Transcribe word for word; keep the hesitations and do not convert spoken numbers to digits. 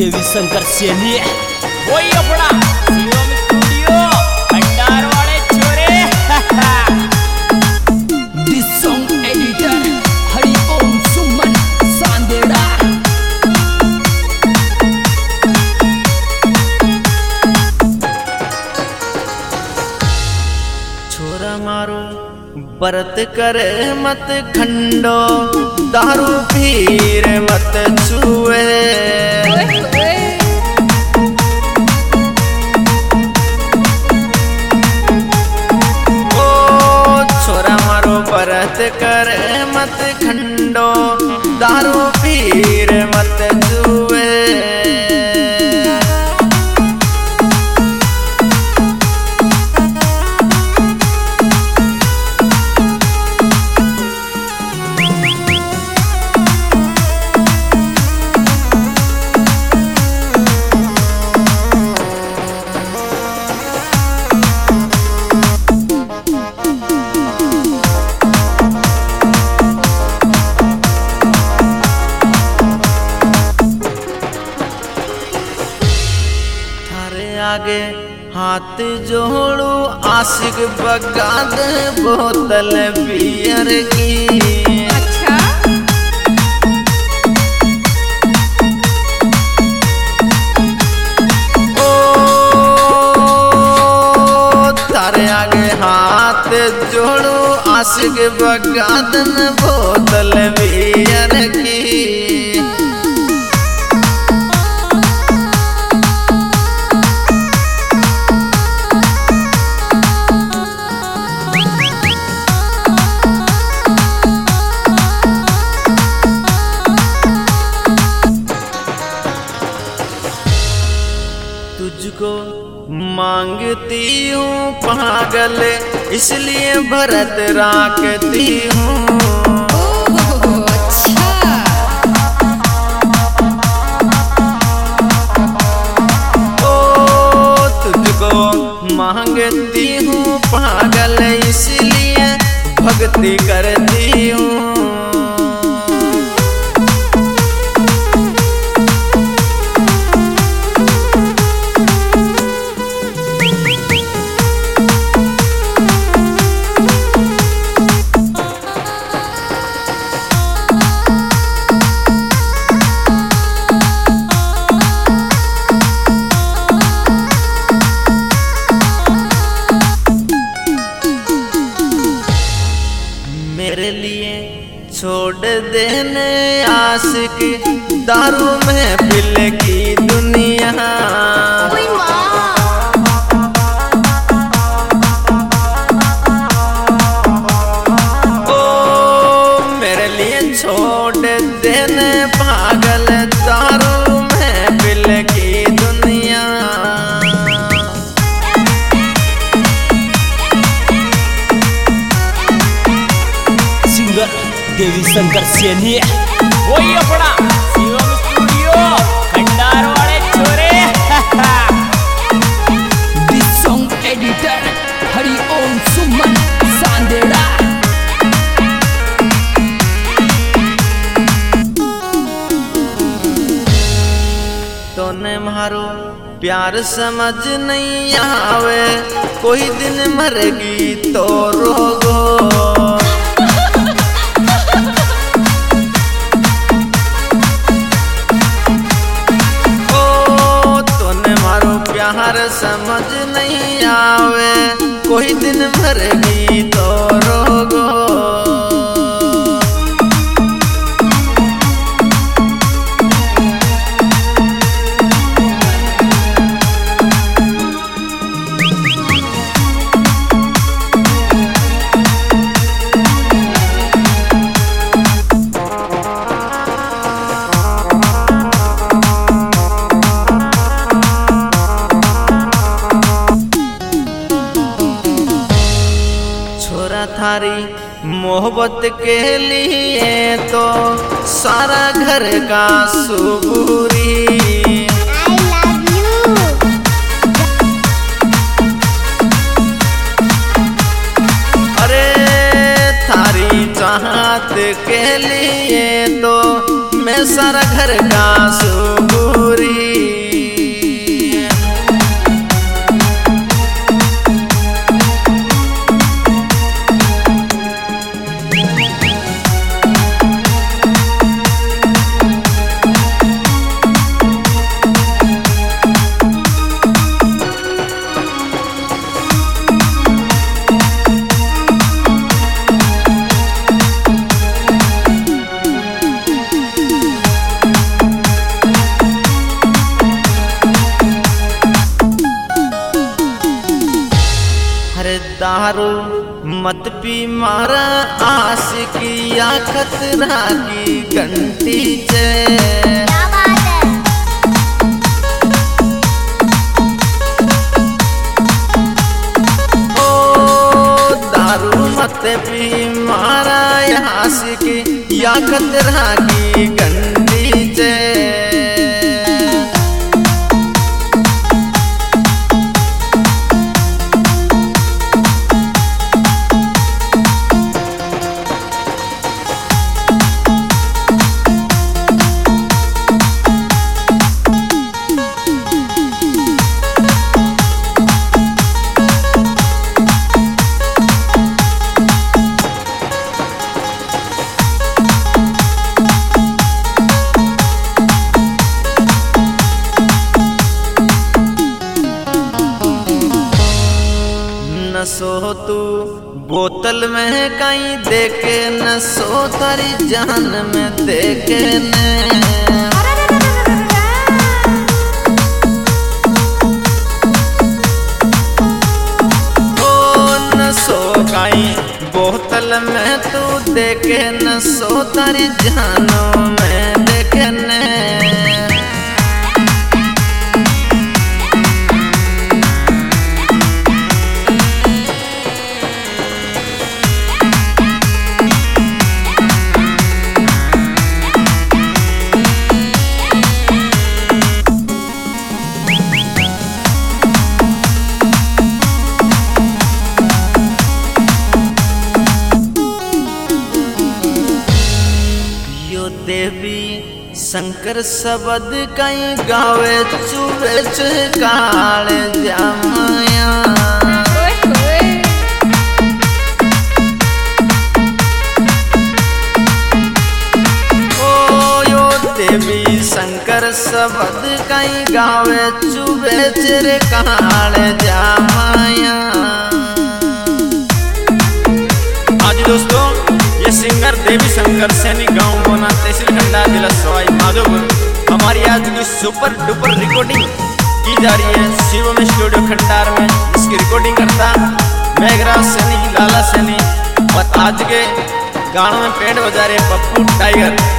देवी शंकर सेनी वही अपना शिवम स्टूडियो भंडार वाले छोरे। This song editor Hari Om Suman Sandera. छोरा मारो व्रत करे मत खंडो, दारू पीर मत छुए। ओ छोरा मारो व्रत करे मत खंडो, दारू पीर मत छुए। आगे हाथ जोड़ू आशिक बगाद बोतल बियर की। अच्छा ओ तारे आगे हाथ जोड़ू आशिक बगाद बोतल बियर की। तुझको मांगती हूँ पागल, इसलिए भरत राखती हूँ। अच्छा ओ तुझको मांगती हूँ पागल, इसलिए भक्ति करती हूँ। मेरे लिए छोड़ देने आशिक दारू में पिल की दुनिया। ओ मेरे लिए छोड़ देने पागल दारू में पिल की दुनिया। देवी शंकर सेनी वही अपना शिवम स्टूडियो भंडार वाले छोरे। This song editor Hari Om Suman Sandera. तोने मारो प्यार समझ नहीं आवे, कोई दिन मरेगी तो रोगो। प्यार समझ नहीं आवे, कोई दिन मरेगी तो रोगो। थारी मोहब्बत के लिए तो सारा घर का सुबूरी। I love you। अरे थारी चाहत के लिए तो मैं सारा घर का सुबूरी। दारू मत पी मारा आशिकिया खतरा की घंटी चे। क्या बात है। ओ दारू मत पी मारा आशिकिया खतरा की घंटी चे। नसो तू बोतल में कहीं देखे नसो तारी जान में देखे ने। ओ नसो कहीं बोतल में तू देखे नसो तारी जान में देखे ने। देवी शंकर शब्द कहीं गावे चुबे चुकाल जामाया। ओ यो देवी शंकर शब्द कहीं गावे चुबे चुकाल जामाया। आज दोस्तों ये सिंगर देवी शंकर सैनी गांव बोना तहसील खंडार जिला सवाई माधोपुर हमारी आज की सुपर डुपर रिकॉर्डिंग की जा रही है शिवम स्टूडियो खंडार में। इसकी रिकॉर्डिंग करता मेघराज सैनी लाला सैनी और आज के गानों में पेड़ बजा रहे पप्पू टाइगर।